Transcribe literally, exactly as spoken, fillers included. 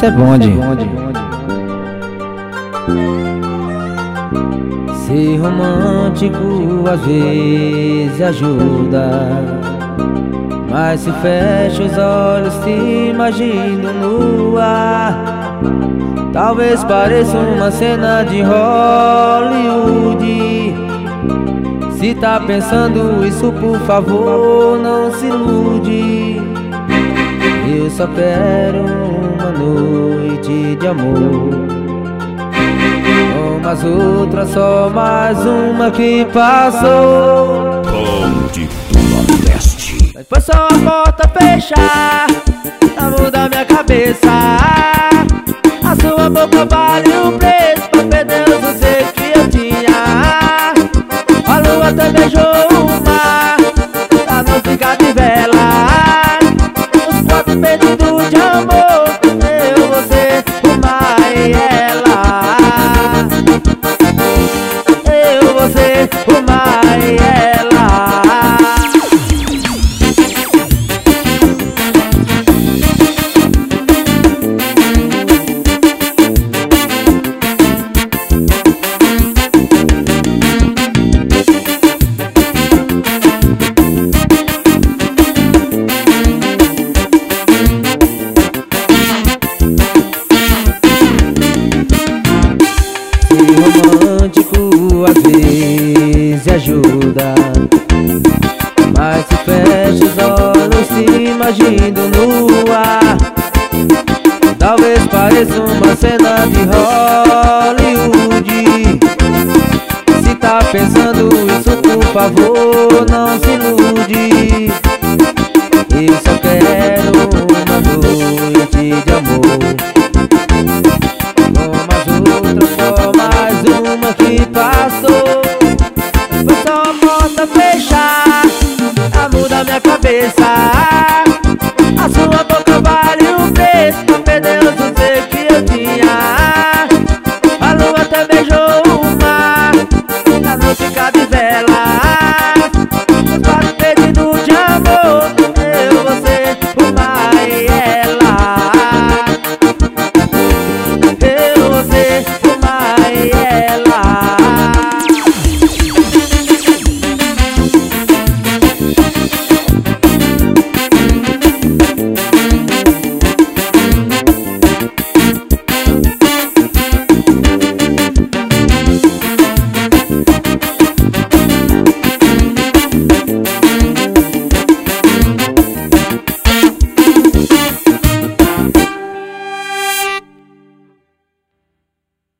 Isso é bonde. Ser romântico às vezes ajuda, mas se fecha os olhos te imagino nua. Talvez pareça uma cena de Hollywood. Se tá pensando isso, por favor, não se ilude. Eu só quero uma noite de amor, como as outras, só mais uma que passou. Bonde do Nordeste. Mas foi só a porta fechar, não muda minha cabeça. A sua boca vale o preço pra perder o sossego que eu tinha. A lua até beijou o mar, pra não ficar de vela. Os quatro perdidos de amor, eu, você, o mar e ela. Eu, você, o mar e ela. Romântico às vezes ajuda, mas se fecha os olhos te imagino nua. Talvez pareça uma cena de Hollywood. Se tá pensando isso, por favor, não se ilude. Eu só quero uma noite de amor, que passou. Foi só a porta fechar, a muda minha cabeça.